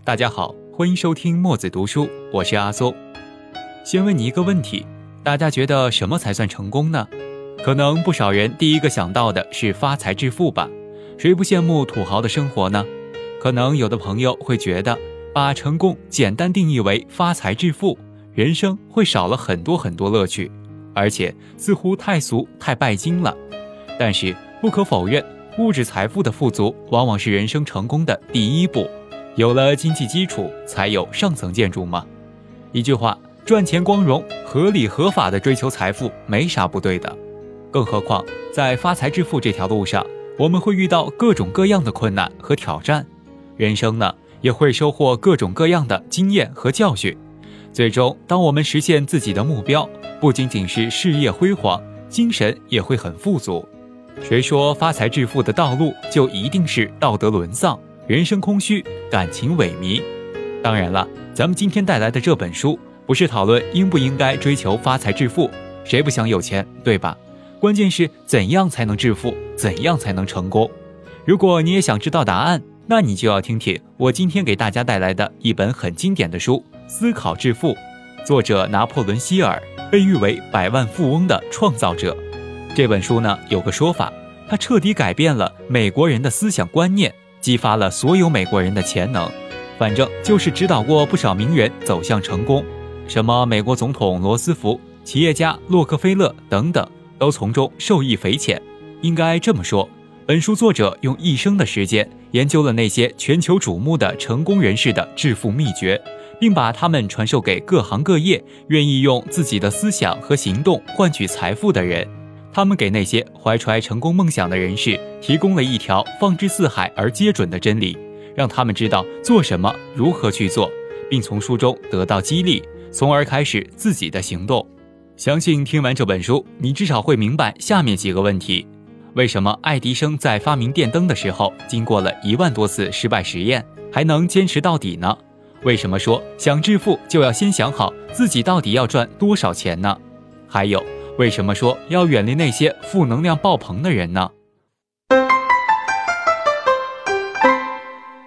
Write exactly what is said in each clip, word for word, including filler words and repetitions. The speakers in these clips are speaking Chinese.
大家好，欢迎收听墨子读书，我是阿松。先问你一个问题，大家觉得什么才算成功呢？可能不少人第一个想到的是发财致富吧，谁不羡慕土豪的生活呢？可能有的朋友会觉得，把成功简单定义为发财致富，人生会少了很多很多乐趣，而且似乎太俗太拜金了。但是不可否认，物质财富的富足往往是人生成功的第一步，有了经济基础，才有上层建筑嘛。一句话，赚钱光荣，合理合法的追求财富没啥不对的。更何况在发财致富这条路上，我们会遇到各种各样的困难和挑战，人生呢也会收获各种各样的经验和教训。最终当我们实现自己的目标，不仅仅是事业辉煌，精神也会很富足。谁说发财致富的道路就一定是道德沦丧，人生空虚，感情萎靡？当然了，咱们今天带来的这本书不是讨论应不应该追求发财致富，谁不想有钱，对吧？关键是怎样才能致富，怎样才能成功。如果你也想知道答案，那你就要听听我今天给大家带来的一本很经典的书《思考致富》，作者拿破仑·希尔，被誉为百万富翁的创造者。这本书呢，有个说法，它彻底改变了美国人的思想观念，激发了所有美国人的潜能。反正就是指导过不少名人走向成功，什么美国总统罗斯福、企业家洛克菲勒等等，都从中受益匪浅。应该这么说，本书作者用一生的时间研究了那些全球瞩目的成功人士的致富秘诀，并把他们传授给各行各业愿意用自己的思想和行动换取财富的人。他们给那些怀揣成功梦想的人士提供了一条放之四海而皆准的真理，让他们知道做什么，如何去做，并从书中得到激励，从而开始自己的行动。相信听完这本书，你至少会明白下面几个问题：为什么爱迪生在发明电灯的时候，经过了一万多次失败实验，还能坚持到底呢？为什么说想致富就要先想好自己到底要赚多少钱呢？还有，为什么说要远离那些负能量爆棚的人呢？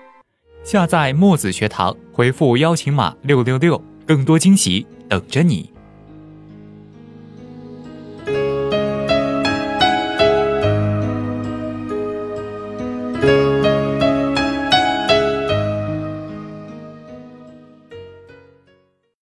下载墨子学堂，回复邀请码六六六，更多惊喜等着你。